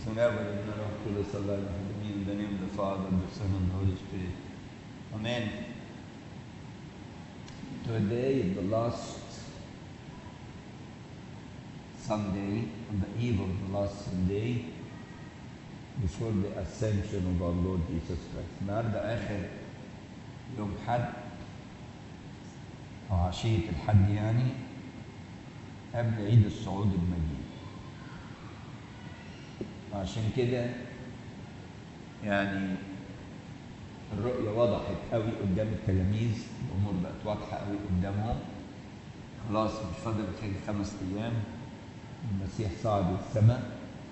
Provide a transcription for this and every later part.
Whenever in the Lord to the in the name of the Father, the Son, and the Holy Spirit. Amen. Today is the last Sunday, on the eve of the last Sunday, before the ascension of our Lord Jesus Christ. النهارده آخر يوم حد أو عشية الحد يعني قبل عيد الصعود المجيد. عشان كده يعني الرؤية وضحت قوي قدام التلاميذ، الأمور بقت واضحة قوي قدامهم. خلاص مش فاضل غير 5 أيام المسيح صعد السماء.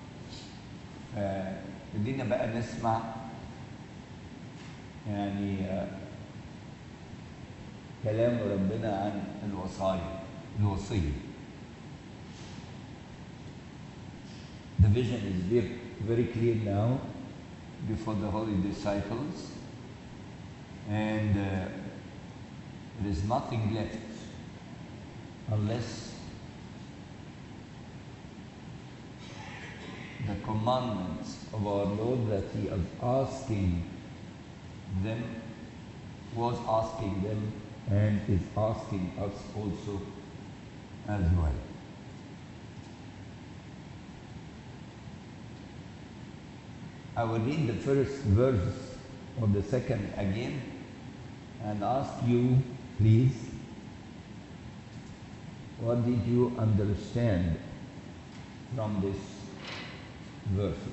فبدينا بقى نسمع يعني كلام ربنا عن الوصية. The vision is very clear now before the holy disciples, and there is nothing left unless the commandments of our Lord that He was asking them and is asking us also as well. I will read the first verse of the second again and ask you, please, what did you understand from this verse?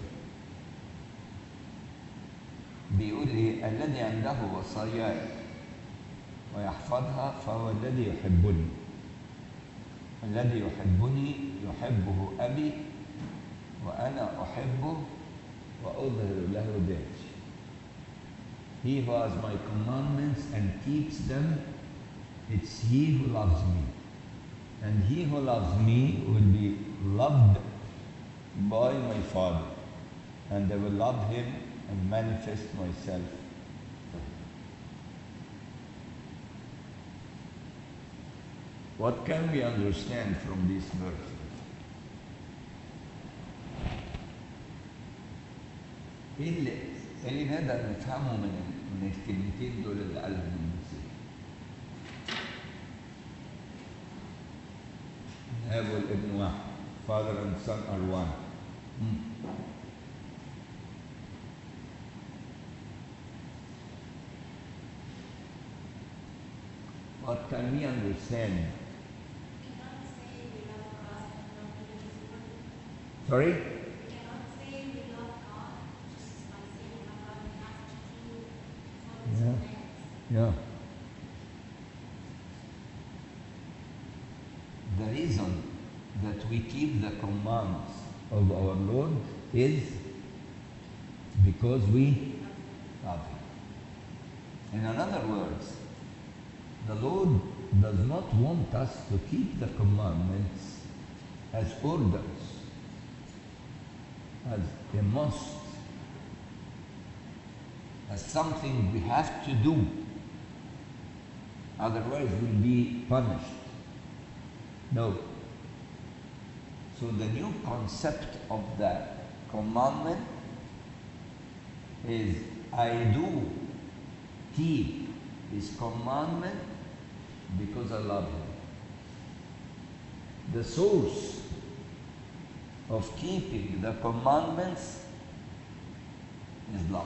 بيقول لي الذي عنده وصاياي ويحفظها فهو الذي يحبني. الذي يحبني يحبه أبي وأنا أحبه وأظهر له ذاتي. He who has my commandments and keeps them, it's he who loves me. And he who loves me will be loved by my Father. And I will love him and manifest myself to him. What can we understand from this verse? ايه اللي نقدر نفهمه من الكلمتين دول اللي قالهم المسيح؟ الاب والابن واحد. Father and Son are one. What can we understand? We cannot say we love God and not do His word. Sorry? We cannot say we love God just by saying we love God. We have to do follow His commands. Yeah. The reason that we keep the commands of our Lord is because we love Him. In other words, the Lord does not want us to keep the commandments as orders, as a must, as something we have to do. Otherwise we'll be punished. No. So the new concept of the commandment is I do keep His commandment because I love Him. The source of keeping the commandments is love.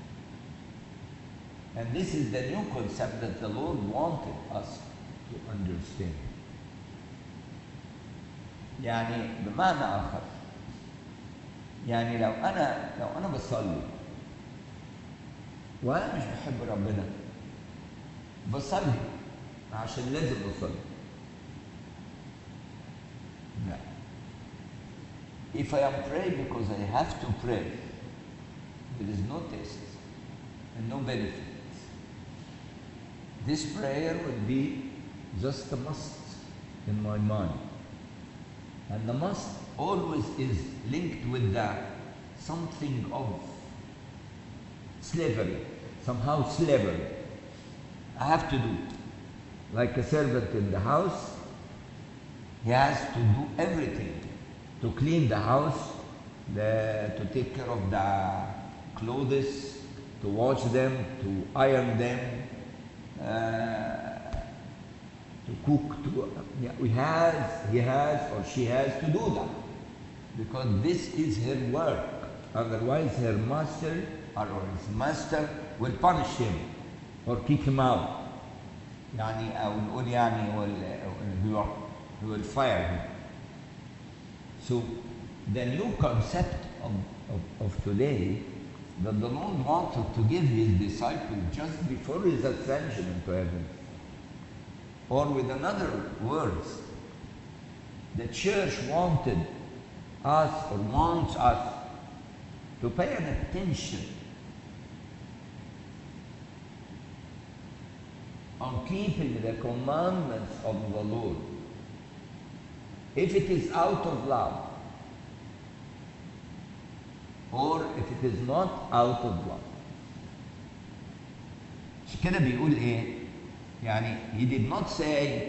And this is the new concept that the Lord wanted us to understand. يعني بمعنى آخر، يعني لو أنا بصلي وأنا مش بحب ربنا، بصلي عشان لازم أصلي. لا. If I am praying because I have to pray, there is no taste and no benefit. This prayer will be just a must in my mind. And the must always is linked with the something of slavery, somehow slavery. I have to do it. Like a servant in the house, he has to do everything to clean the house, to take care of the clothes, to wash them, to iron them, to cook. Yeah, he has or she has to do that because this is her work. Otherwise, her master or his master will punish him or kick him out. يعني أو نقول يعني he will fire him. So the new concept of today that the Lord wanted to give his disciples just before his ascension into heaven. Or with another words, the church wanted us or wants us to pay an attention on keeping the commandments of the Lord. If it is out of love, or if it is not out of love. مش كده بيقول ايه؟ يعني he did not say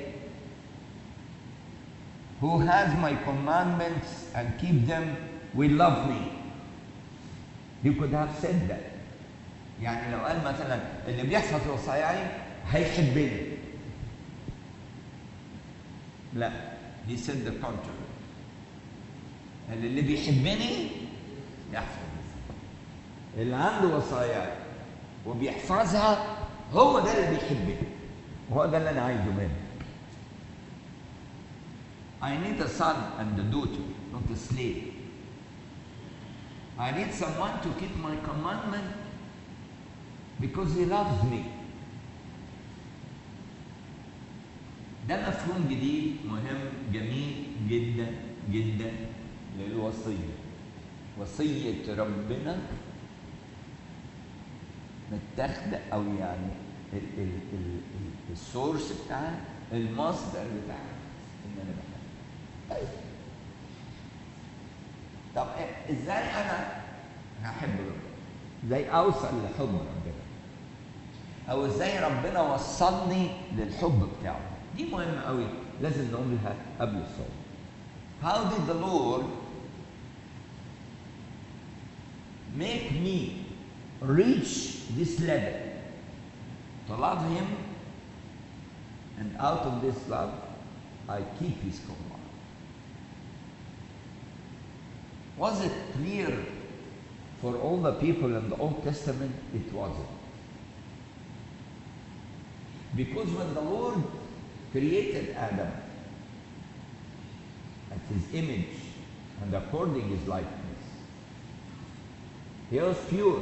who has my commandments and keep them will love me. He could have said that. يعني لو قال مثلا اللي بيحفظ وصاياي هيحبني. لا, he said the contrary. اللي بيحبني يحفظ. اللي عنده وصاياي وبيحفظها هو ده اللي بيحبني. وهو ده اللي انا عايزه منه. I need a son and a daughter, not a slave. I need someone to keep my commandment because he loves me. ده مفهوم جديد مهم جميل جدا جدا للوصية. وصية ربنا متاخدة أو يعني السورس بتاعها المصدر بتاعها إن أنا بحب. طب إزاي أنا هحب ربنا؟ إزاي أوصل لحب ربنا؟ أو إزاي ربنا وصلني للحب بتاعه؟ دي مهمة قوي لازم نقولها قبل الصلاة. How did the Lord make me reach this level to love Him, and out of this love I keep His command? Was it clear for all the people in the Old Testament? It wasn't. Because when the Lord created Adam at His image and according His likeness, he was pure.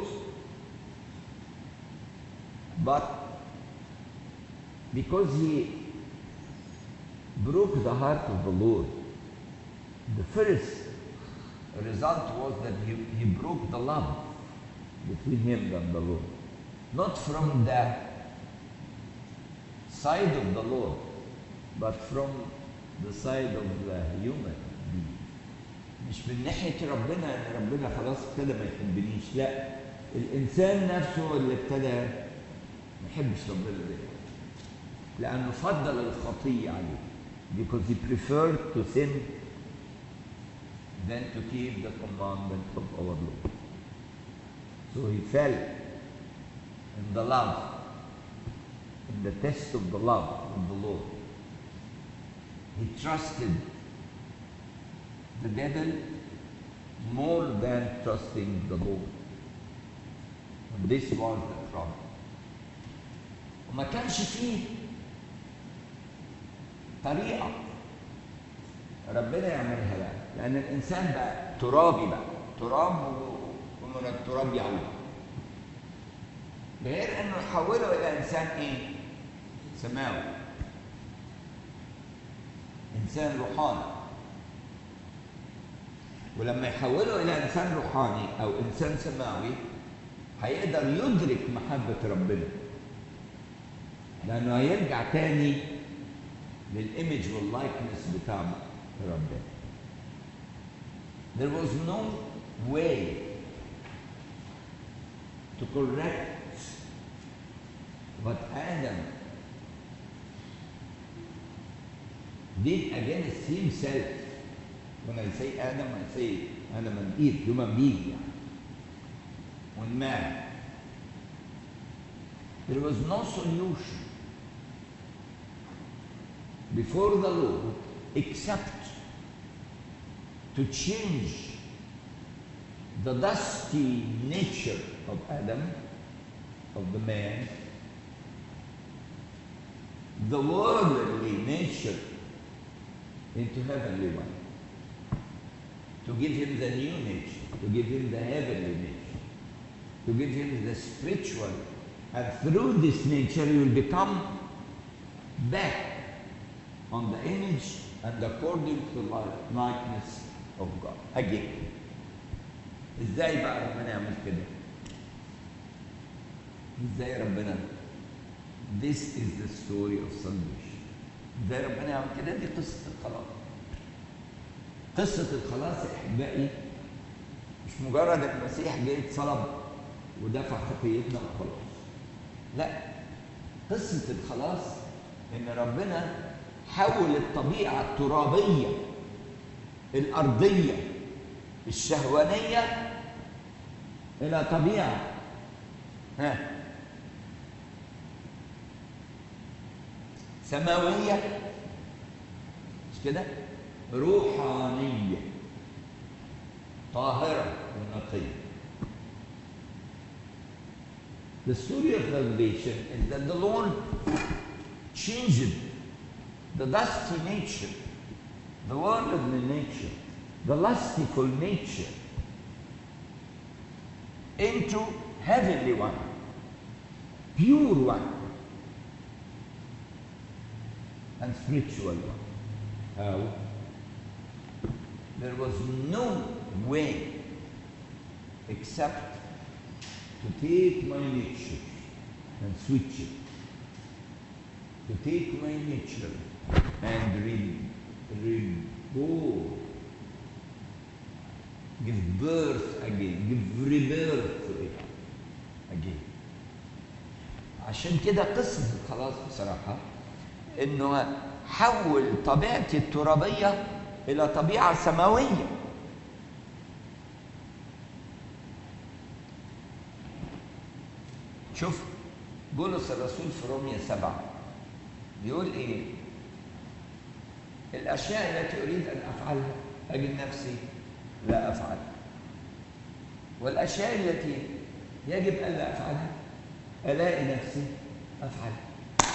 But because he broke the heart of the Lord, the first result was that he broke the love between him and the Lord. Not from the side of the Lord, but from the side of the human being. مش من ناحية ربنا ان ربنا خلاص ابتدى ما يحبنيش، لا، الانسان نفسه اللي ابتدى ما يحبش ربنا ده لانه فضل الخطية عليه because he preferred to sin than to keep the commandment of our Lord. So he fell in the love, in the test of the love of the Lord. He trusted the devil more than trusting the Lord. And this was the problem. وما كانش فيه طريقة ربنا يعملها بقى، لأن الإنسان بقى ترابي بقى، تراب ومن التراب يعود. غير إنه يحوله إلى إنسان إيه؟ سماوي. إنسان روحاني. ولما يحوله إلى إنسان روحاني أو إنسان سماوي هيقدر يدرك محبة ربنا. لأنه هيرجع تاني للإيمج واللايكنس بتاع ربنا. There was no way to correct what Adam did against himself When I say Adam, I say Adam and Eve, human being يعني. And man. There was no solution before the Lord except to change the dusty nature of Adam, of the man, the worldly nature into heavenly one. To give him the new nature, to give him the heavenly nature, to give him the spiritual. And through this nature he will become back on the image and according to the likeness of God. Again. ازاي بقى ربنا يعمل كده؟ ازاي ربنا؟ This is the story of salvation. ازاي ربنا يعمل كده؟ دي قصة الخلاص. قصة الخلاص يا أحبائي مش مجرد المسيح جاي اتصلب ودفع خطيتنا وخلاص. لا، قصة الخلاص إن ربنا حول الطبيعة الترابية الأرضية الشهوانية إلى طبيعة سماوية، مش كده؟ روحانية طاهرة ونقية. The story of salvation is that the Lord changed the dusty nature, the worldly nature, the lustful nature into heavenly one, pure one, and spiritual one. How? There was no way except to take my nature and switch it. To take my nature and give birth again, give rebirth to it again. عشان كده قصة الخلاص بصراحة إنه حول طبيعتي الترابية إلى طبيعة سماوية. شوف بولس الرسول في رومية 7 بيقول إيه؟ الأشياء التي أريد أن أفعلها أجد نفسي لا أفعلها، والأشياء التي يجب ألا أفعلها ألاقي نفسي أفعلها.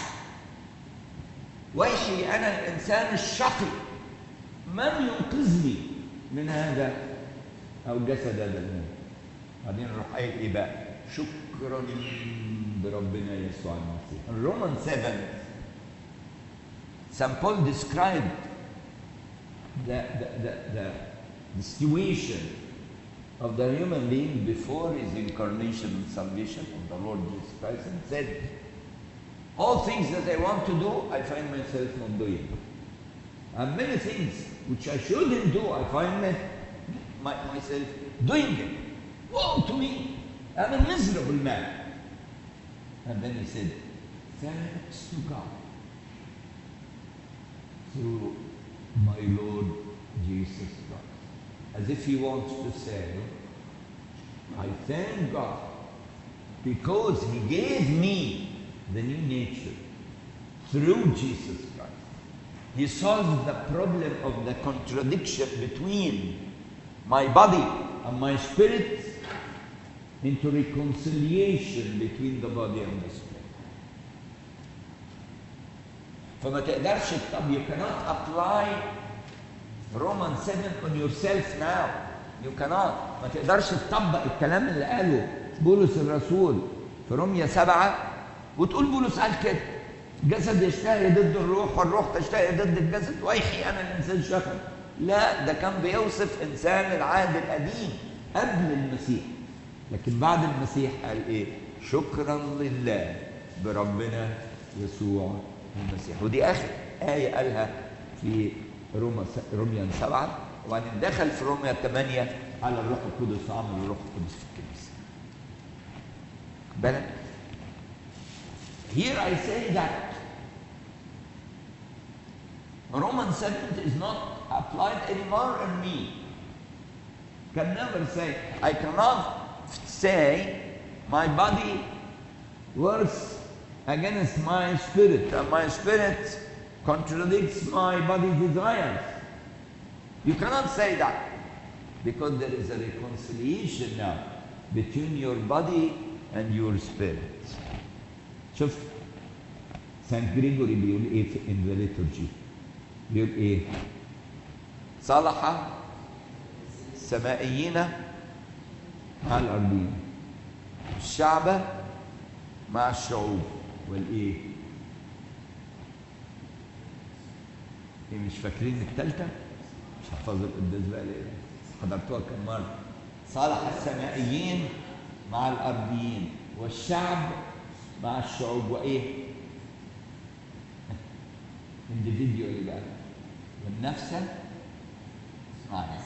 ويحي أنا الإنسان الشقي، من ينقذني من هذا أو جسد هذا الموت؟ بعدين نروح قايل إيه بقى؟ شكرا بربنا يسوع المسيح. In Romans 7, St. Paul described the situation of the human being before his incarnation and salvation of the Lord Jesus Christ and said, all things that I want to do, I find myself not doing. And many things which I shouldn't do, I find myself doing it. Woe to me! I'm a miserable man. And then he said, thanks to God through my Lord Jesus Christ. As if he wants to say, I thank God because he gave me the new nature through Jesus Christ. He solved the problem of the contradiction between my body and my spirit into reconciliation between the body and the spirit. فما تقدرش you cannot apply Romans 7 on yourself now. You cannot. ما تقدرش تطبق الكلام اللي قاله بولس الرسول في رومية 7 وتقول بولس قال كده الجسد يشتهي ضد الروح والروح تشتهي ضد الجسد ويحيي انا الانسان شقي. لا، ده كان بيوصف انسان العهد القديم قبل المسيح، لكن بعد المسيح قال ايه؟ شكرا لله بربنا يسوع المسيح. ودي اخر ايه قالها في روميا 7 وبعدين دخل في روميا 8 على الروح القدس وعمل الروح القدس في الكنيسه. بالك؟ Here I say that Romans 7 is not applied anymore on me. Can never say, I cannot say my body works against my spirit, and my spirit contradicts my body's desires. You cannot say that, because there is a reconciliation now between your body and your spirit. شوف سانت جريجوري بيقول ايه in the liturgy. بيقول ايه؟ صالح السمائيين مع الارضيين، الشعب مع الشعوب، والايه؟ ايه مش فاكرين الثالثه؟ مش حافظ القداس بقى ليه؟ حضرتوها كم مره؟ صالح السمائيين مع الارضيين، والشعب مع الشعوب، وايه؟ individually بقى، والنفس مع النفس.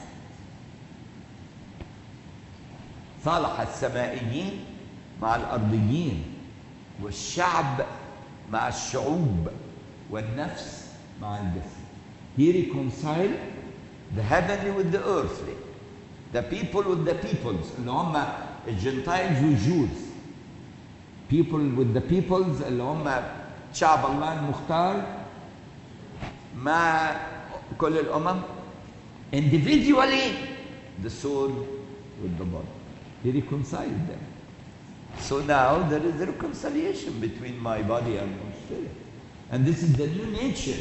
صالح السمائيين مع الارضيين، والشعب مع الشعوب، والنفس مع الجسد. He reconciled the heavenly with the earthly, the people with the peoples اللي هم الجنتايلز والجوز. people with the peoples اللي هم شعب الله المختار مع كل الأمم. individually the soul with the body. He reconciled them. So now there is a reconciliation between my body and my spirit. And this is the new nature.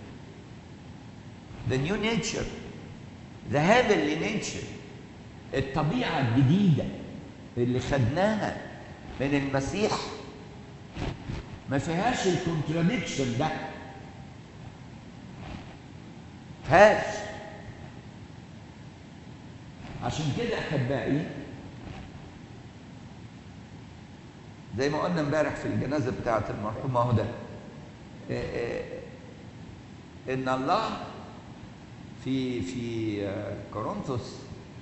The new nature. The heavenly nature. الطبيعة الجديدة اللي خدناها من المسيح ما فيهاش الكونتراديكشن ده. فيهاش. عشان كده أحبائي زي ما قلنا امبارح في الجنازة بتاعت المرحوم هدى إن الله في كورنثوس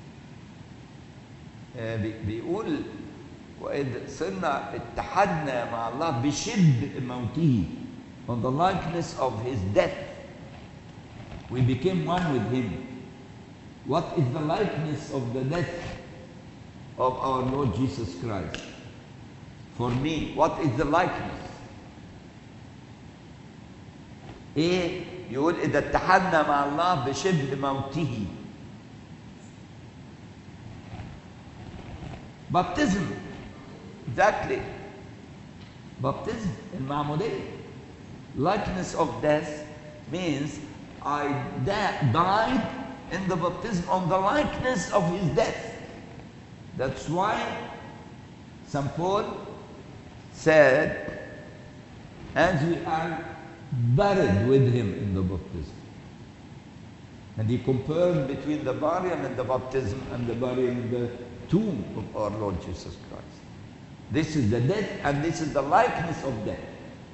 بيقول وإذ صرنا اتحدنا مع الله بشبه موته, on the likeness of his death we became one with him. What is the likeness of the death of our Lord Jesus Christ? For me, what is the likeness? ايه يقول إذا اتحدنا مع الله بشبه موته. Baptism. Exactly. Baptism, المعمودية. Likeness of death means I died in the baptism on the likeness of his death. That's why St. Paul said, as we are buried with him in the baptism. And he compared between the burial and the baptism and the burial in the tomb of our Lord Jesus Christ. This is the death and this is the likeness of death.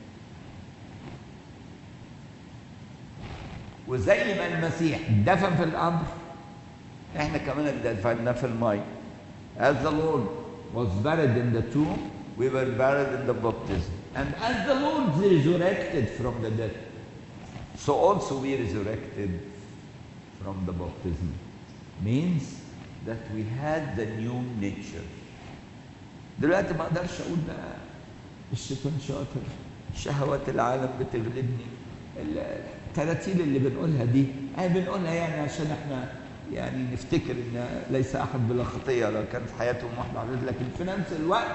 وزي ما المسيح دفن في القبر احنا كمان دفنا في الماء. As the Lord was buried in the tomb, we were buried in the baptism. And as the Lord resurrected from the death, so also we resurrected from the baptism. Means that we had the new nature. دلوقتي ما اقدرش اقول بقى الشيطان شاطر، شهوات العالم بتغلبني، التراتيل اللي بنقولها دي بنقولها يعني عشان احنا يعني نفتكر ان ليس احد بلا خطيه لو كان في حياتهم واحد عدد، لكن في نفس الوقت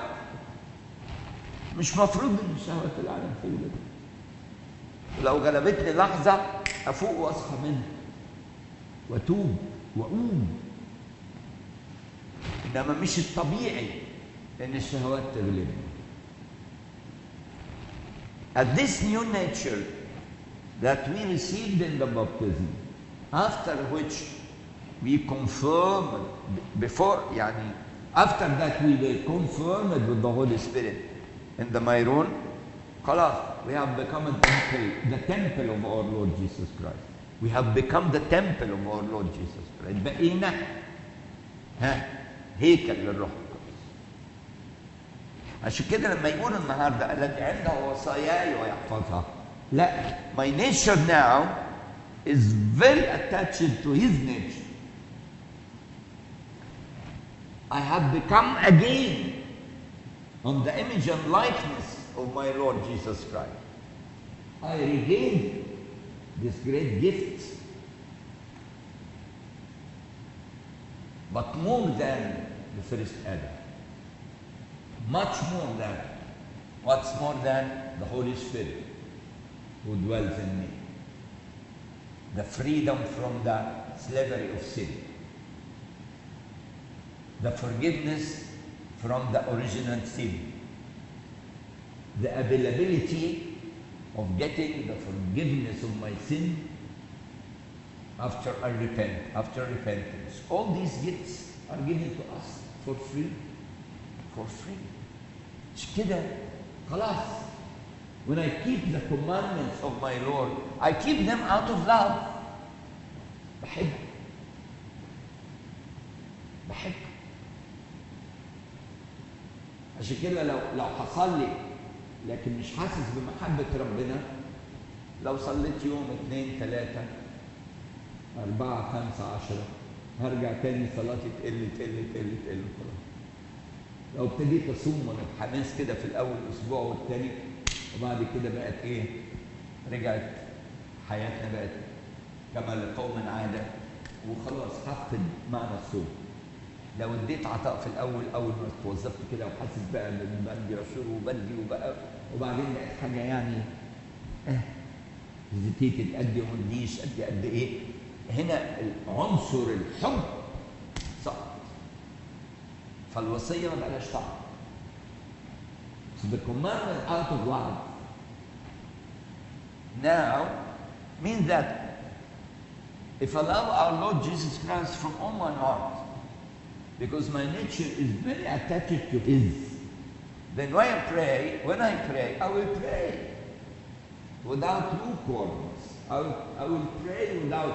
مش مفروض ان شهوات العالم تغلبني. لو غلبتني لحظه افوق واصحى منها واتوب واقوم. انما مش الطبيعي ان الشهوات تغلبني. At this new nature that we received in the baptism, after which we confirmed before, يعني after that we were confirmed with the Holy Spirit in the Mairun, خلاص we have become a temple, the temple of our Lord Jesus Christ. We have become the temple of our Lord Jesus Christ. بقينا هيكل للروح القدس. عشان كده لما يقول النهارده الذي عنده وصاياي ويحفظها، لا, my nature now is very attached to his nature. I have become again on the image and likeness of my Lord Jesus Christ. I regained this great gift. But more than the first Adam. Much more than. What's more than? The Holy Spirit who dwells in me. The freedom from the slavery of sin. The forgiveness from the original sin. The availability of getting the forgiveness of my sin after I repent, after repentance. All these gifts are given to us for free. For free. مش كده خلاص. When I keep the commandments of my Lord, I keep them out of love. بحب. بحب. عشان كده لو حصل لي لكن مش حاسس بمحبة ربنا، لو صليت يوم 2 3 4 5 10 هرجع تاني صلاتي تقل خلاص. لو ابتديت اصوم وانا بحماس كده في الاول اسبوع والتاني وبعد كده بقت ايه؟ رجعت حياتنا بقت كما لقوم عاده وخلاص هفقد معنى الصوم. لو اديت عطاء في الاول اول ما اتوظفت كده وحاسس بقى ان بدي اشر وبدي وبقى وبعدين بقت حاجه يعني هزيتيتد ادي وما اديش ادي قد ايه؟ هنا عنصر الحب سقط. فالوصيه ما بقاش طعم. So the commandment out of love now means that if I love our Lord Jesus Christ from all my heart, because my nature is very attached to His, then when I pray, I will pray without lukewarmness. I will pray without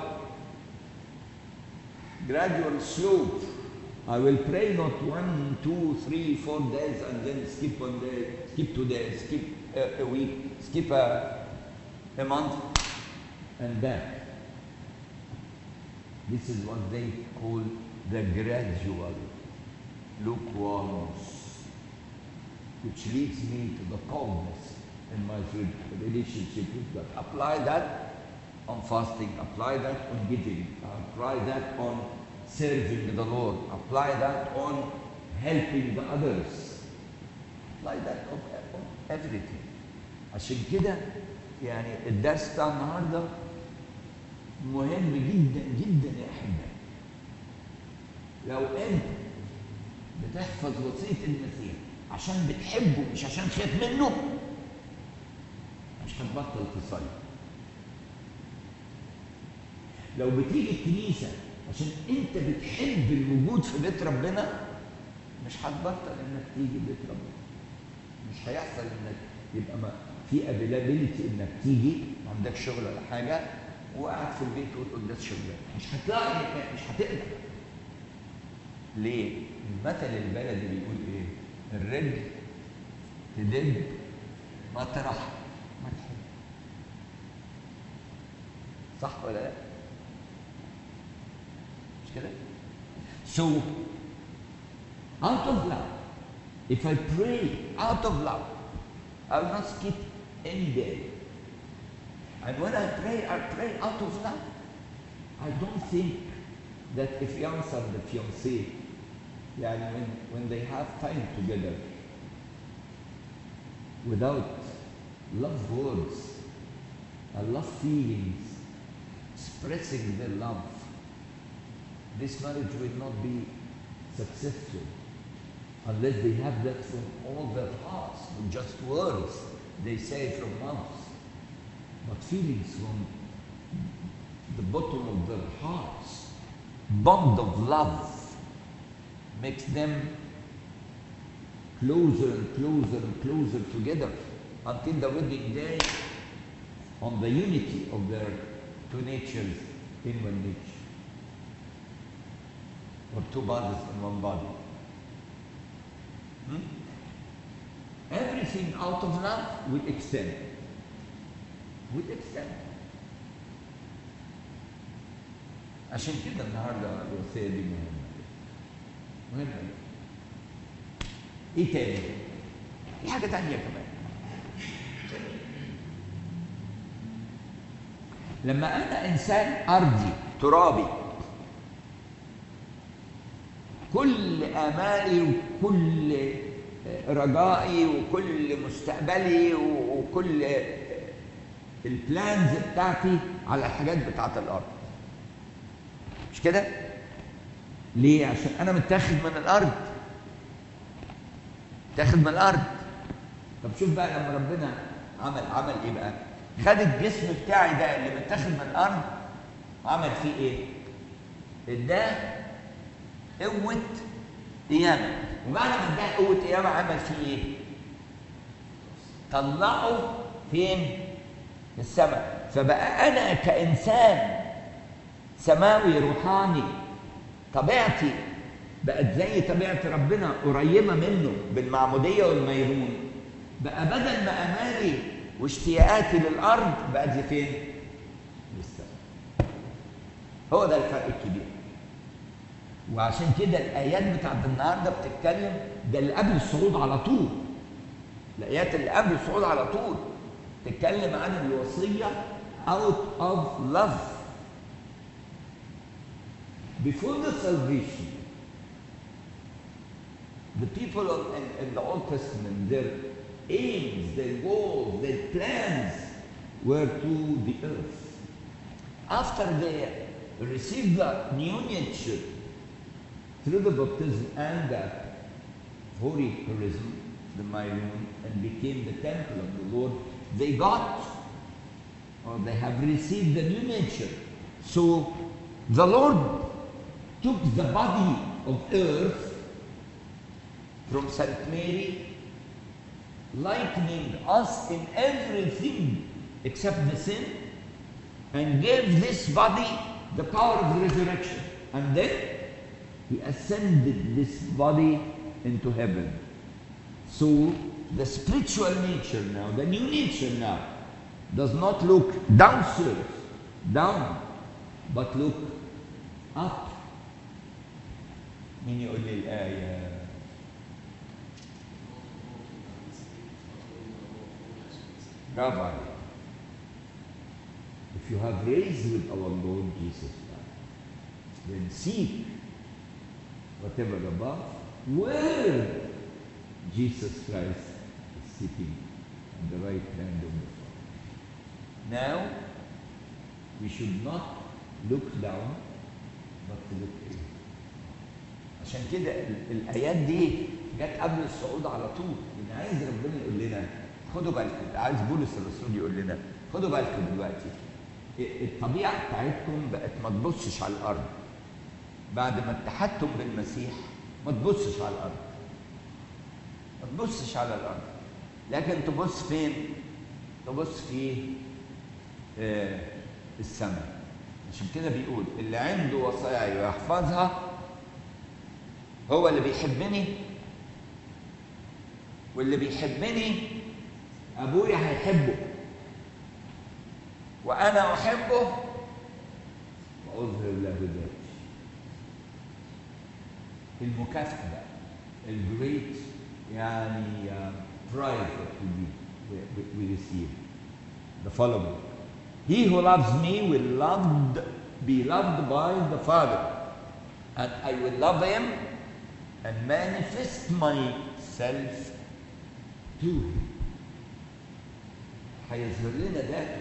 gradual slope. I will pray not 1, 2, 3, 4 days and then skip 1 day, skip 2 days, skip a week, skip a month and back. This is what they call the gradual lukewarmness, which leads me to the coldness in my relationship with God. Apply that on fasting, apply that on giving, apply that on serving the Lord, apply that on helping the others, apply that on everything. عشان كده يعني الدرس بتاع النهارده مهم جدا جدا يا احبائي. لو انت بتحفظ وصيه المسيح عشان بتحبه مش عشان خايف منه مش هتبطل تصلي. لو بتيجي الكنيسه عشان انت بتحب الوجود في بيت ربنا مش هتبطل انك تيجي بيت ربنا. مش هيحصل انك يبقى في افيلابيلتي انك تيجي ما عندكش شغل ولا حاجه وقاعد في البيت والقداس شغال. مش هتلاقي، مش هتقدر. ليه؟ المثل البلدي بيقول ايه؟ الرجل تدب مطرح ما تحب. صح ولا لا؟ مش كده؟ So out of love, if I pray out of love, I will not skip any day. And when I pray out of love. I don't think that if fiancé and the fiancée, when they have time together, without love words and love feelings, expressing their love, this marriage will not be successful unless they have that from all their hearts, not just words they say from mouths, but feelings from the bottom of their hearts. Bond of love makes them closer and closer and closer together until the wedding day on the unity of their two natures in one nature. Or two bodies in one body. Everything out of love will extend. Will extend. عشان كده النهارده الوصيه دي مهمه. ايه تاني؟ في حاجه تانيه كمان. لما انا انسان ارضي ترابي، كل امالي وكل رجائي وكل مستقبلي وكل البلانز بتاعتي على الحاجات بتاعت الارض، مش كده؟ ليه؟ عشان انا متاخد من الارض، متاخد من الارض. طب شوف بقى لما ربنا عمل ايه بقى؟ خد الجسم بتاعي ده اللي متاخد من الارض وعمل فيه ايه؟ اداه قوه قيامه. وبعد ما اداه قوه قيامه عمل فيه ايه؟ طلعه فين؟ في السماء. فبقى انا كانسان سماوي روحاني طبيعتي بقت زي طبيعه ربنا، قريبه منه بالمعموديه والميرون. بقى بدل ما امالي واشتياقاتي للارض بقت لفين؟ للسماء. هو ده الفرق الكبير. وعشان كده الايات بتاعت النهارده بتتكلم، ده اللي قبل الصعود على طول. الايات اللي قبل الصعود على طول تتكلم عن الوصيه out of love. Before the salvation, the people in the Old Testament, their aims, their goals, their plans were to the earth. After they received the new nature through the baptism and the holy charism, the Maroon, and became the temple of the Lord, they got, or they have received the new nature. So the Lord took the body of earth from St. Mary, likening us in everything except the sin, and gave this body the power of resurrection. And then he ascended this body into heaven. So the spiritual nature now, the new nature now, does not look downstairs, down, but look up. مين يقول لي الآية؟ برافو عليك. If you have raised with our Lord Jesus Christ, then seek whatever above, where Jesus Christ is sitting on the right hand of the Father. Now, we should not look down, but look in. عشان كده الآيات دي جت قبل الصعود على طول. يعني عايز ربنا يقول لنا خدوا بالكم، عايز بولس الرسول يقول لنا خدوا بالكم دلوقتي. الطبيعة بتاعتكم بقت ما تبصش على الأرض. بعد ما اتحدتم بالمسيح ما تبصش على الأرض. ما تبصش على الأرض. لكن تبص فين؟ تبص في السماء. عشان كده بيقول اللي عنده وصاياي ويحفظها هو اللي بيحبني، واللي بيحبني أبويا هيحبه، وأنا أحبه وأظهر له ذاتي. المكافأة بقى الجريت يعني prize that we receive. The following: He who loves me will be loved by the Father, and I will love him and manifest myself to him. هيظهر لنا ذاته.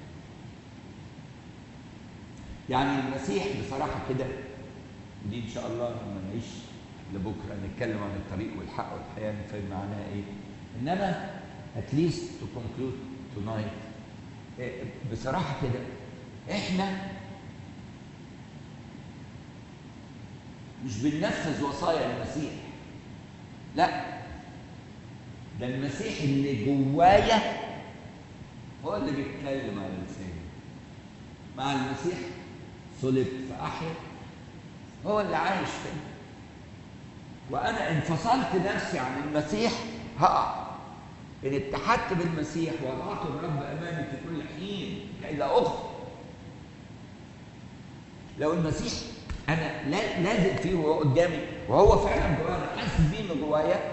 يعني المسيح بصراحة كده، ودي إن شاء الله لما نعيش لبكرة نتكلم عن الطريق والحق والحياة نفهم معناها إيه. إنما at least to conclude tonight بصراحة كده إحنا مش بننفذ وصايا المسيح، لا، ده المسيح اللي جوايا هو اللي بيتكلم على لساني. مع المسيح صلب فأحيا، هو اللي عايش فيه. وأنا انفصلت نفسي عن المسيح هقع. إن اتحدت بالمسيح وضعت الرب أمامي في كل حين كي لا أخطئ. لو المسيح انا لازق فيه وهو قدامي وهو فعلا جوايا، انا حاسس بيه من جوايا،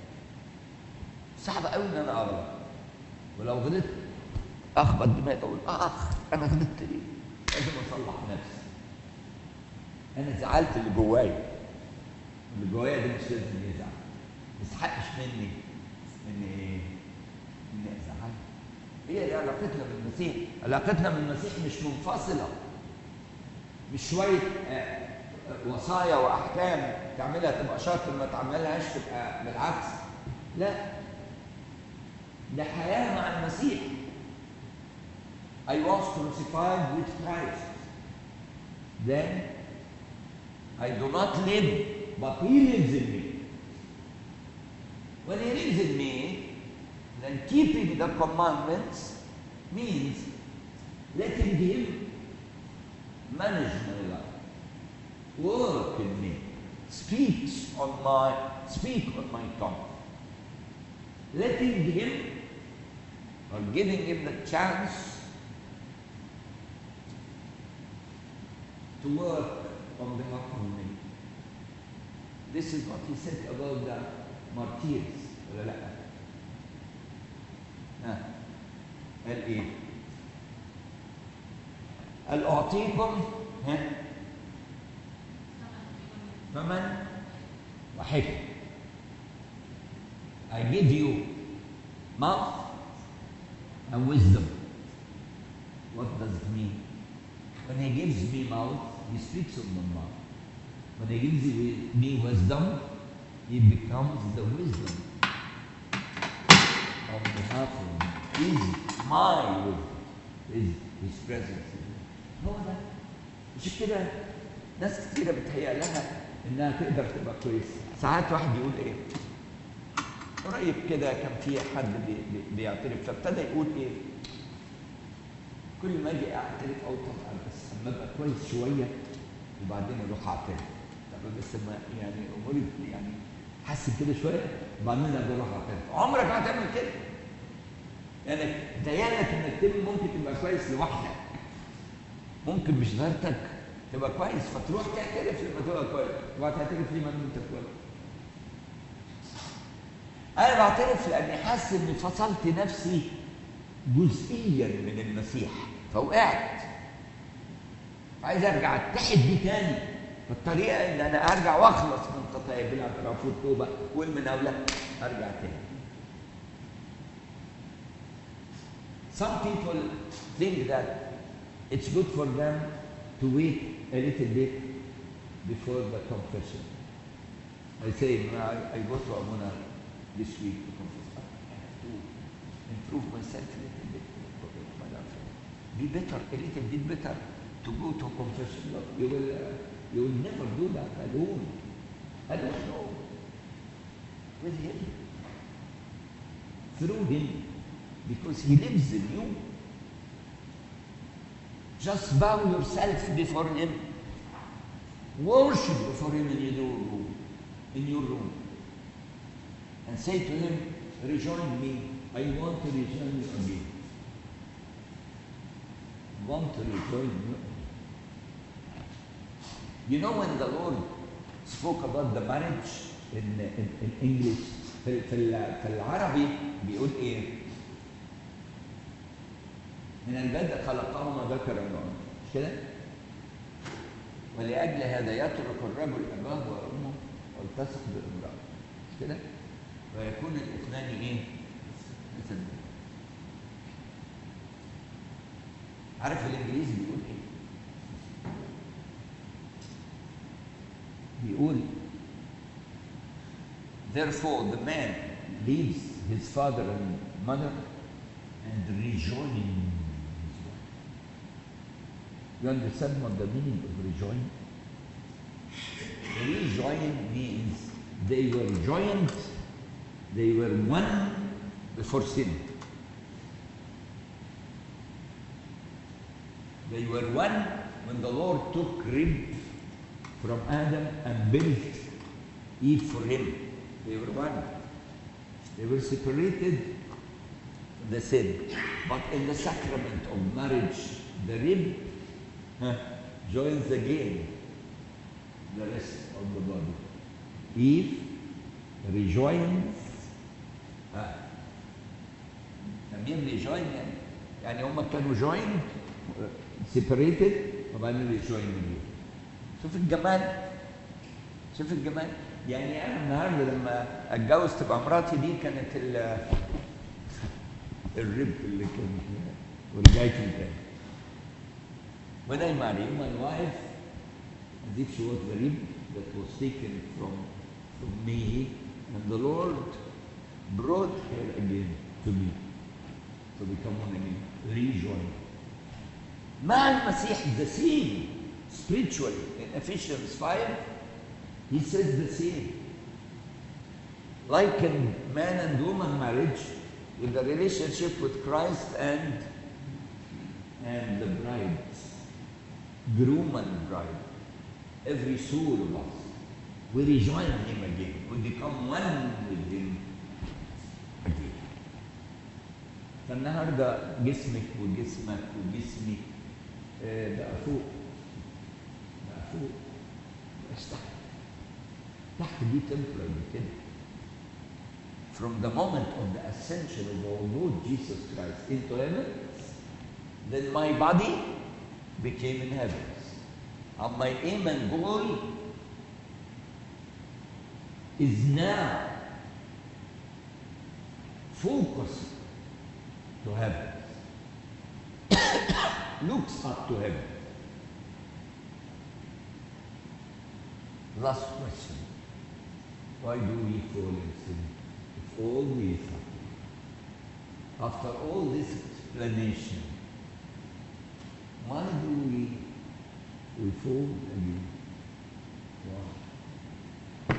صعب قوي ان انا اغلط. ولو غلطت اخبط دماغي اقول انا غلطت ليه؟ لازم اصلح نفسي. انا زعلت اللي جوايا، اللي جوايا ده مش لازم يزعل، ما يستحقش مني اني ازعله. هي دي علاقتنا بالمسيح. علاقتنا بالمسيح مش منفصله، مش شويه وصايا واحكام تعملها تبقى شاطر، ما تعملهاش تبقى بالعكس. لا، ده حياه مع المسيح. I was crucified with Christ. Then I do not live, but He lives in me. When He lives in me, then keeping the commandments means letting Him manage my life, work in me, speak on my tongue. Letting Him, or giving Him the chance to work on behalf of me. This is what he said about the martyrs. ولا لا؟ قال ايه؟ قال اعطيكم ثمن وحكمة. I give you mouth and wisdom. What does it mean? When he gives me mouth, he speaks on my mouth. When he gives me wisdom, he becomes the wisdom on behalf of me. He's my wisdom. His presence. هو ده. مش كده ناس كتيرة بتهيأ لها إنها تقدر تبقى كويسة. ساعات واحد يقول إيه؟ قريب كده كان في حد بيعترف، فابتدى يقول إيه؟ كل ما اجي اعترف او طبعا بس اما ابقى كويس شويه وبعدين اروح اعترف. طب بس ما يعني اموري يعني حاسس كده شويه وبعدين ابقى اروح اعترف. عمرك ما هتعمل كده. يعني تهيألك انك ممكن تبقى كويس لوحدك. ممكن مش ذاتك تبقى كويس فتروح تعترف لما تبقى كويس، تبقى تعترف لما انت كويس. انا بعترف لاني حاسس اني فصلت نفسي جزئيا من المسيح فوقعت، عايز ارجع اتحد بيه تاني. فالطريقه ان انا ارجع واخلص من خطاياي بالاعتراف والتوبه والمناوله ارجع تاني. Some people think that it's good for them to wait a little bit before the confession. I say, I go to Amuna this week to confess. I have to improve myself a little bit. Be better, a little bit better to go to confession. Look, you will never do that alone. No. With Him. Through Him. Because He lives in you. Just bow yourself before Him. Worship before Him in your room. And say to Him, rejoin me. I want to rejoin you again. Want to rejoin you. You know when the Lord spoke about the marriage in English, في العربي بيقول ايه؟ من البدء خلقهما ذكرا وانثى، مش كده؟ ولأجل هذا يترك الرجل أباه وأمه والتصق بامرأة، مش كده؟ ويكون الاثنان ايه؟ مثل عارف الانجليزي بيقول ايه؟ بيقول therefore the man leaves his father and mother and rejoining his wife. You understand what the meaning of rejoin? Rejoin means they were joined, they were one before sin. They were one when the Lord took rib from Adam and built Eve for him. They were one. They were separated from the sin. But in the sacrament of marriage, the rib joins again the rest of the body. Eve rejoins. مين rejoin يعني هم كانوا joined separated وبعدين rejoin again. شوف الجمال، شوف الجمال. يعني انا النهارده لما اتجوز تبقى مراتي دي كانت الرب اللي كان ورجعت تاني. When I married my wife, as if she was the rib that was taken from me, and the Lord brought her again to me, to become one again, rejoin. مع المسيح the same spiritually in Ephesians 5, he says the same. Like in man and woman marriage, with the relationship with Christ and the bride, groom and bride, every soul of us, we rejoin him again. We become one with him again. فالنهارده جسمك وجسمك وجسمي بقى فوق، بقى فوق، مش تحت. تحت دي temporary كده. From the moment of the ascension of our Lord Jesus Christ into heaven, then my body became in heaven. And my aim and goal is now focused to heaven. Looks up to heaven. Last question. Why do we fall in sin? If all we suffer. After all this explanation, why do we fall again? Why?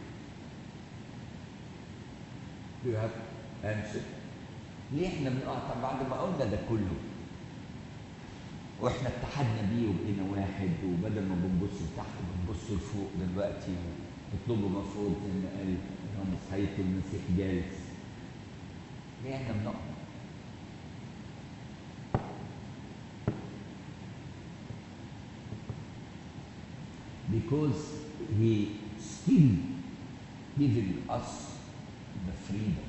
Do you have answer? ليه احنا بنقع؟ طب بعد ما قلنا ده كله واحنا اتحدنا بيه وبقينا واحد، وبدل ما بنبص لتحت بنبص لفوق دلوقتي ونطلبه مفروض زي ما قال رمز حياة المسيح جالس. ليه احنا بنقع؟ Because he still giving us the freedom.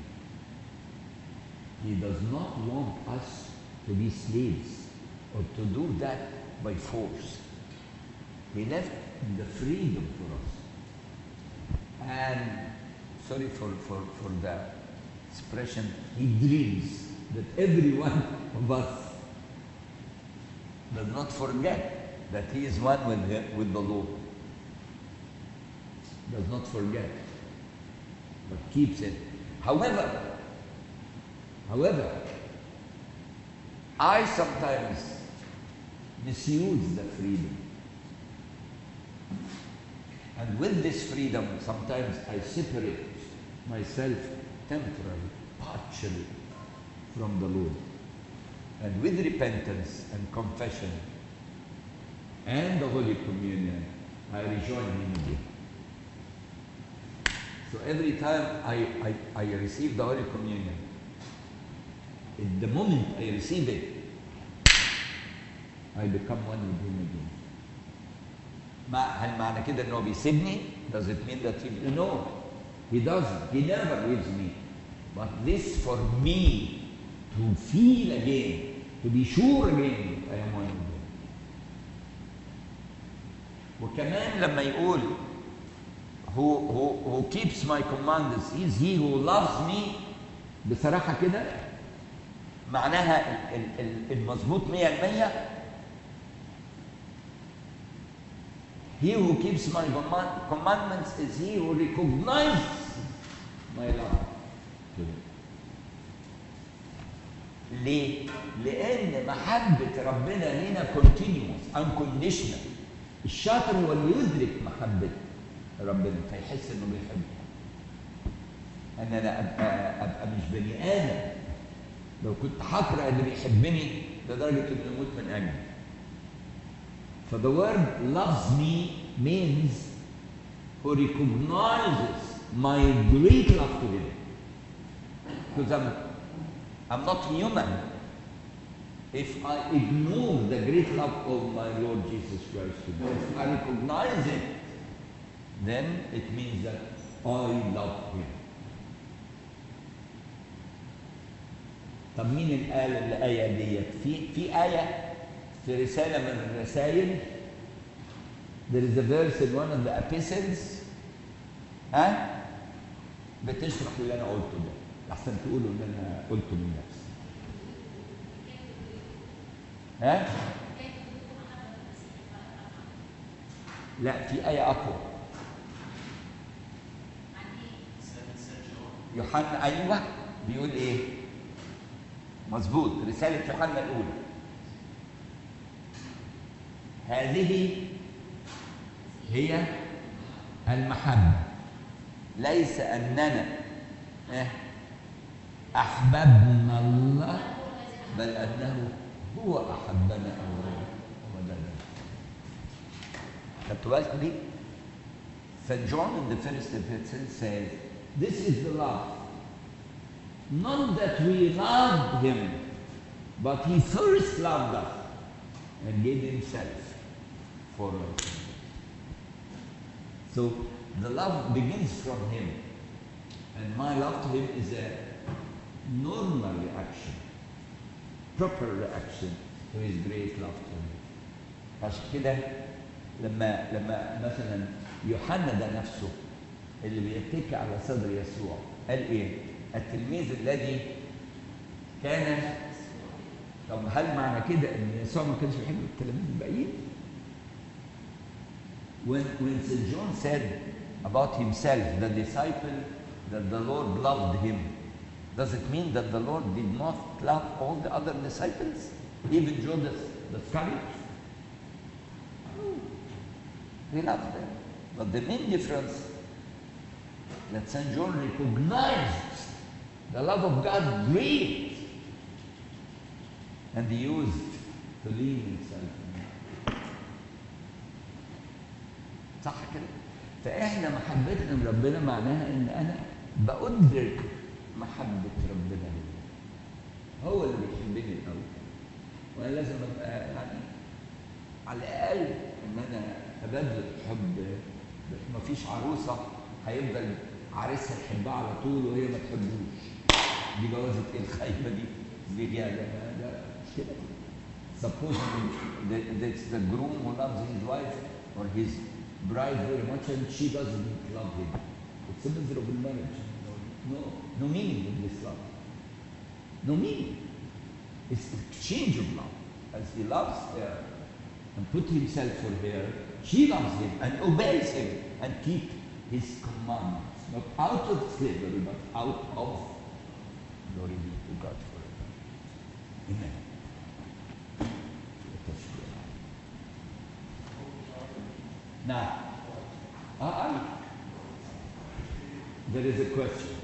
He does not want us to be slaves or to do that by force. He left the freedom for us. And sorry for the expression, he dreams that every one of us does not forget that he is one with the Lord. Does not forget, but keeps it. However, I sometimes misuse the freedom. And with this freedom, sometimes I separate myself temporarily, partially from the Lord. And with repentance and confession and the Holy Communion, I rejoin him again. So every time I receive the Holy Communion, at the moment I receive it, I become one with him again. هل معنى كده انه بيسيبني؟ Does it mean that he? No, he doesn't. He never leaves me. But this for me to feel again, to be sure again I am one with him. وكمان لما يقول who keeps my commandments is he who loves me، بصراحة كده معناها المظبوط 100%. He who keeps my commandments is he who recognizes my love to him. ليه؟ لأن محبة ربنا لينا continuous unconditional. الشاطر هو اللي يدرك محبة ربنا فيحس انه بيحبه. انا ابقى مش بني ادم لو كنت هقرا اللي بيحبني لدرجه انه يموت من اجلي. So the word loves me means who recognizes my great love to him. Because I'm not human. If I ignore the great love of my Lord Jesus Christ to me, if I recognize it, then it means that I love him. طب مين اللي قال الآية ديت؟ في آية في رسالة من الرسائل. There is a verse in one of the epistles بتشرح اللي أنا قلته ده، أحسن تقولوا اللي أنا قلته من نفسي. لا، في آية أقوى. يوحنا، أيوه، بيقول إيه؟ مظبوط، رسالة يوحنا الأولى. هذه هي المحبة، ليس أننا أحببنا الله بل أنه هو أحبنا أولا وبدأنا. خدتوا بالكم دي؟ St. John in the first epistle says, this is the love. Not that we loved him, but he first loved us and gave himself for us. So the love begins from him. And my love to him is a normal reaction, proper reaction to his great love to me. عشان كده لما مثلا يوحنا ده نفسه اللي بيتكي على صدر يسوع قال ايه؟ التلميذ الذي كان. طب هل معنى كده ان يسوع ما كانش بيحب التلاميذ الباقيين؟ When St. John said about himself, the disciple, that the Lord loved him, does it mean that the Lord did not love all the other disciples, even Judas Iscariot? No, he loved them. But the main difference that St. John recognized the love of God great, and he used to leave himself. صح كده؟ فإحنا محبتنا لربنا معناها إن أنا بأدرك محبة ربنا لي. هو اللي بيحبني الأول. وأنا لازم أبقى يعني على الأقل إن أنا أبادر حب. مفيش عروسة هيفضل عريسها يحبها على طول وهي ما تحبوش. دي جوازة إيه الخايبة دي؟ دي يعني ده مش كده. Suppose that's the groom who loves his wife or his bride very much and she doesn't love him. It's a miserable marriage. No meaning in this love. No meaning. It's exchange of love. As he loves her and put himself for her, she loves him and obeys him and keep his commandments. Not out of slavery, but out of glory be to God forever. Amen. Now, there is a question.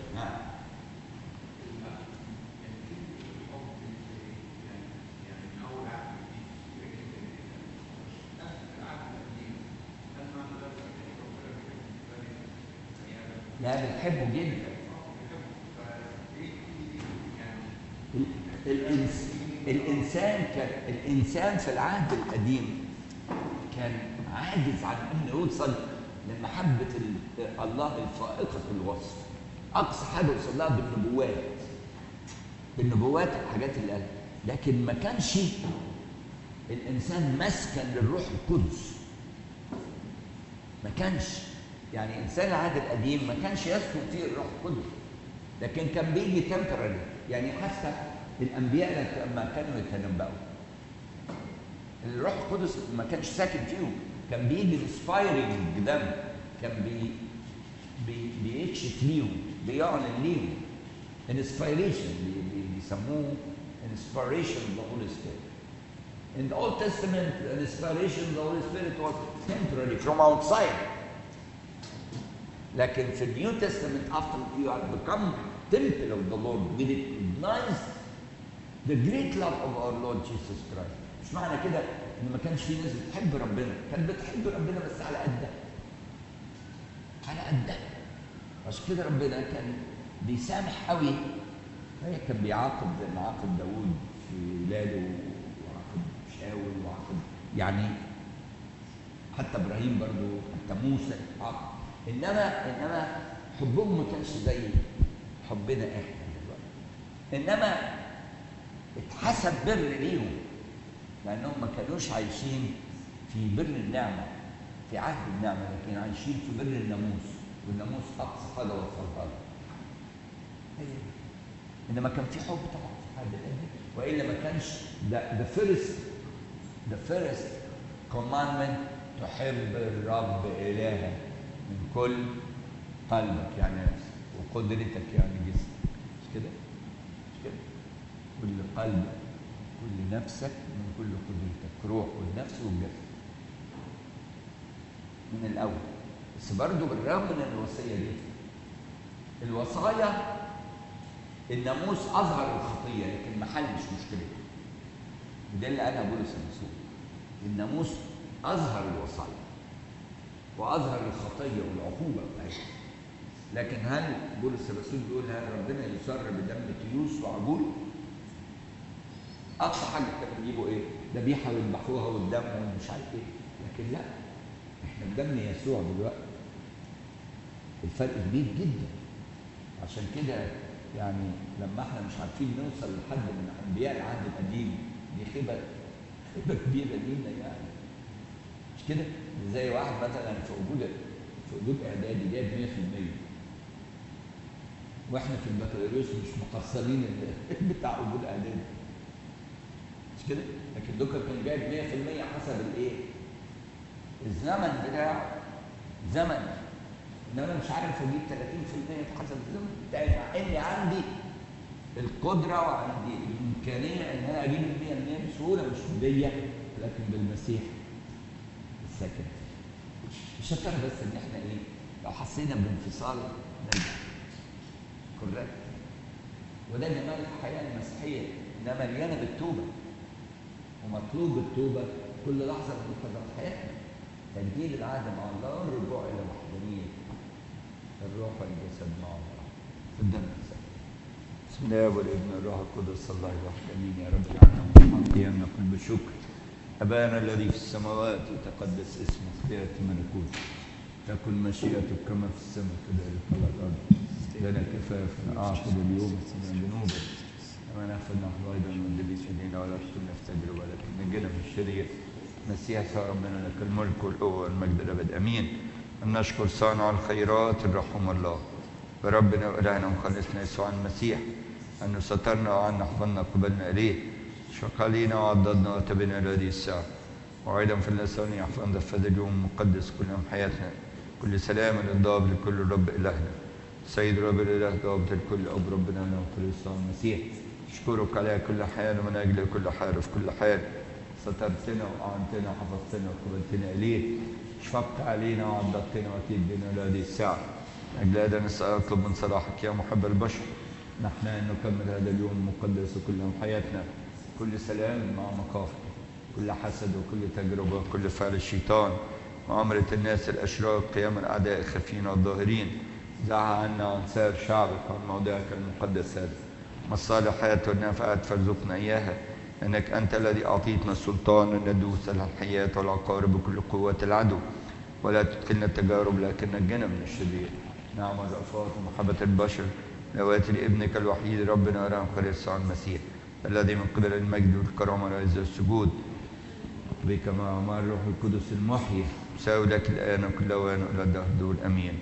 لا، بنحبه جدا. الإنسان في العهد القديم كان عاجز عن أن يوصل لمحبة الله الفائقة الوصف. أقصى حاجة وصل لها بالنبوات الحاجات اللي قالها، لكن ما كانش الإنسان مسكن للروح القدس. ما كانش يعني إنسان العهد القديم ما كانش يسكن فيه الروح القدس، لكن كان بيجي تمبرري. يعني حتى الأنبياء لما كانوا يتنبأوا الروح القدس ما كانش ساكن فيهم، كان بيجي انسبايرنج دم، كان بيكشف ليهم، بيعلن ليهم انسبيريشن، بيسموه inspiration of the Holy Spirit. In the Old Testament, the inspiration of the Holy Spirit was temporary from outside. لكن في النيو تستمنت after you have become temple of the Lord, we recognize the great love of our Lord Jesus Christ. مش معنى كده ان ما كانش في ناس بتحب ربنا، كانت بتحب ربنا بس على قدها. على قدها. عشان كده ربنا كان بيسامح قوي. كان بيعاقب زي ما عاقب داوود في ولاده شاول يعني حتى ابراهيم برضو، حتى موسى. انما حبهم ما كانش زي حبنا احنا دلوقتي، انما اتحسب بر ليهم لانهم ما كانوش عايشين في بر النعمه في عهد النعمه، لكن عايشين في بر الناموس، والناموس اقصى حاجه وصلها له. انما كان في حب طبعا في عهد القديم، والا ما كانش ده the first commandment تحب الرب إلهك من كل قلبك يعني نفسك، وقدرتك يعني جسمك، مش كده؟ مش كده؟ كل قلبك، كل نفسك، من كل قدرتك، روح والنفس والجسد من الأول. بس برضه بالرغم من الوصية دي، الوصايا الناموس أظهر الخطية لكن ما حلش مشكلتها. وده اللي قالها بولس الرسول، الناموس أظهر الوصايا وأظهر الخطية والعقوبة بتاعتها، لكن هل بولس الرسول بيقول هل ربنا يسر بدم تيوس وعجول؟ أقصى حاجة كانوا بيجيبوا إيه؟ ذبيحة ويذبحوها والدم ومش عارف إيه، لكن لا، إحنا بدم يسوع دلوقتي. الفرق كبير جدا. عشان كده يعني لما احنا مش عارفين نوصل لحد من أنبياء العهد القديم، دي خيبة كبيرة لينا يعني. مش كده؟ زي واحد مثلا في وجود اعدادي جايب 100%، واحنا في البكالوريوس مش مقصرين بتاع وجود اعدادي. مش كده؟ لكن لوكا كان جايب 100% حسب الايه؟ الزمن بتاعه، زمن. ان انا مش عارف اجيب 30% حسب الزمن بتاعي، مع اني عندي القدره وعندي الامكانيه ان انا اجيب 100% بسهوله، مش بيا لكن بالمسيح الساكن. مش هترى بس ان احنا ايه؟ لو حسينا بانفصال نرجع. كوريكت. وده جمال الحياه المسيحيه، انها مليانه بالتوبه. ومطلوب التوبه كل لحظه من لحظات حياتنا. تجديد العهد مع الله والرجوع الى وحدانيه الروح والجسد مع الله في الدم الساكن. بسم الله والابن والروح القدس الله الواحد امين. يا رب اجعلنا قيامنا نقول بشكر. أبانا الذي في السماوات يتقدس اسمك، يأتي ملكوتك، تكن مشيئتك كما في السماء كذلك على الأرض. لنا كفافنا أعطنا اليوم من ذنوبنا كما نغفر نحن أيضا المذنبين إلينا، ولا تدخلنا في تجربة ولكن نجنا من الشرير. مسيح ربنا لك الملك والقوة والمجد الأبد آمين. نشكر صانع الخيرات الرحم الله بربنا وإلهنا ومخلصنا يسوع المسيح، أنه سترنا وعنا حفظنا قبلنا إليه، شق علينا وعضدنا وتبنا إلى هذه الساعة، وأيضا في اللسان يحفظنا في هذا اليوم المقدس كل يوم حياتنا. كل سلام للضاب لكل الرب إلهنا، سيد رب الإله ضابط الكل أب ربنا ونوكل يسوع المسيح. أشكرك على كل حال ومن أجل كل حال وفي كل حال. سترتنا وأعنتنا وحفظتنا وقبلتنا إليه، شفقت علينا وعضدتنا وأتيت بنا إلى هذه الساعة. أجل هذا نسأل أطلب من صلاحك يا محب البشر نحن أن نكمل هذا اليوم المقدس وكل يوم حياتنا كل سلام مع مخافة، كل حسد وكل تجربة وكل فعل الشيطان، مؤامرة الناس الأشرار، قيام الأعداء الخفيين والظاهرين. زعها عنا عن سائر شعبك وعن موضعك المقدس هذا. مصالح والنافعات فارزقنا إياها، أنك أنت الذي أعطيتنا السلطان أن ندوس على الحياة والعقارب بكل قوة العدو، ولا تدخلنا التجارب لكن نجنا من الشرير. نعم الرأفات ومحبة البشر لواتي لابنك الوحيد ربنا ورحمة يسوع المسيح، الذي من قبل المجد والكرامة والعزة والسجود بك مع الروح القدس المحيي، ساوي لك الآن وكل أوان وإلى الدهر دول. أمين.